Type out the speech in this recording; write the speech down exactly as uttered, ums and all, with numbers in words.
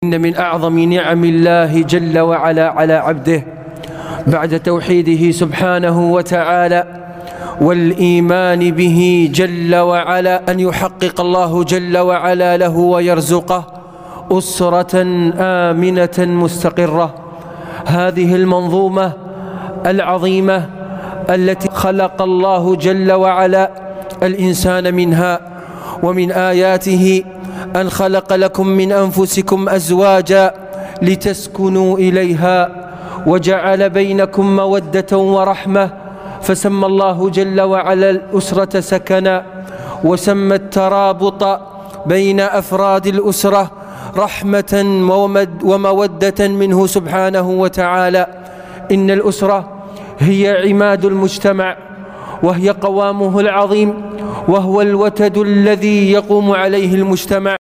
إن من أعظم نعم الله جل وعلا على عبده بعد توحيده سبحانه وتعالى والإيمان به جل وعلا أن يحقق الله جل وعلا له ويرزقه أسرة آمنة مستقرة. هذه المنظومة العظيمة التي خلق الله جل وعلا الإنسان منها، ومن آياته أن خلق لكم من أنفسكم أزواجا لتسكنوا إليها وجعل بينكم مودة ورحمة، فسمى الله جل وعلا الأسرة سكنا، وسمى الترابط بين أفراد الأسرة رحمة ومودة منه سبحانه وتعالى. إن الأسرة هي عماد المجتمع، وهي قوامه العظيم، وهو الوتد الذي يقوم عليه المجتمع.